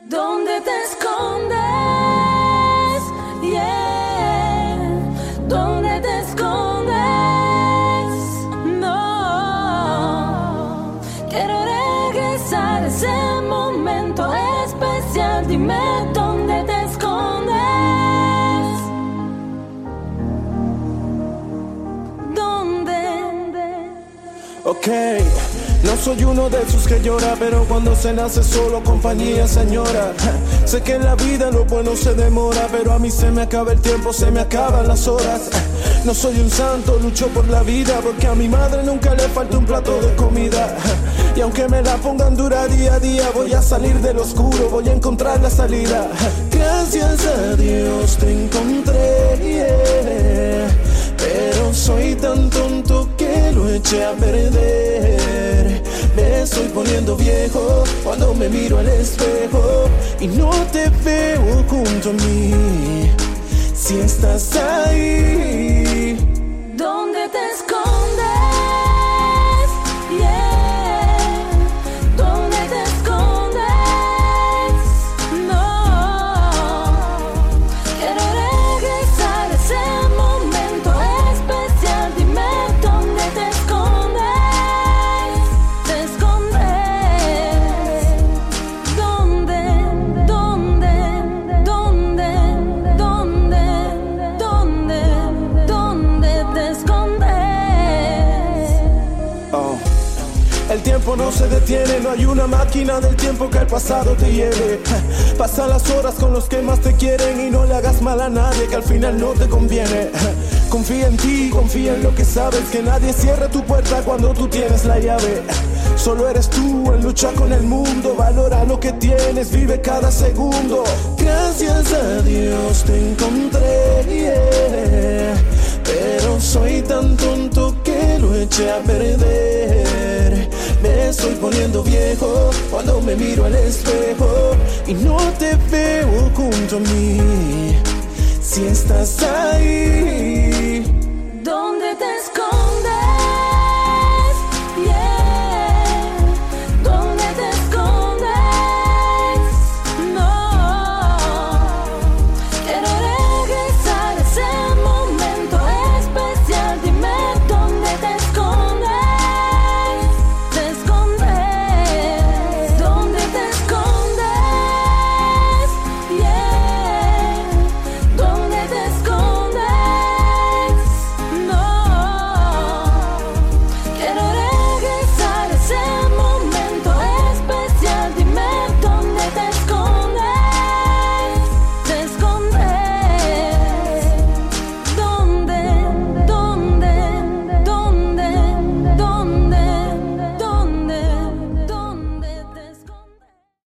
¿Dónde te escondes? Yeah. ¿Dónde te escondes? No. Quiero regresar a ese momento especial. Dime dónde te escondes. ¿Dónde? Ok. No soy uno de esos que llora, pero cuando se nace solo compañía señora. Sé que en la vida lo bueno se demora, pero a mí se me acaba el tiempo, se me acaban las horas. No soy un santo, lucho por la vida, porque a mi madre nunca le falta un plato de comida. Y aunque me la pongan dura día a día, voy a salir del oscuro, voy a encontrar la salida. Gracias a Dios te encontré, yeah. Pero soy tan tonto que lo eché a perder. Me estoy poniendo viejo cuando me miro al espejo y no te veo junto a mí. Si estás ahí, ¿dónde te escondes? Yeah. ¿Dónde te escondes? No. Quiero regresar a ese momento especial. Dime dónde te escondes. Te escondes. ¿Dónde? ¿Dónde? ¿Dónde? ¿Dónde te escondes? oh. El tiempo no se detiene, no hay una máquina del tiempo que al pasado te lleve. Pasa las horas con los que más te quieren y no le hagas mal a nadie que al final no te conviene. Confía en ti, confía en lo que sabes, que nadie cierre tu puerta cuando tú tienes la llave. Solo eres tú en lucha con el mundo, valora lo que tienes, vive cada segundo. Gracias a Dios te encontré, yeah. Pero soy tan tonto que lo eché a perder. Me estoy poniendo viejo cuando me miro al espejo y no te veo junto a mí. Si estás ahí,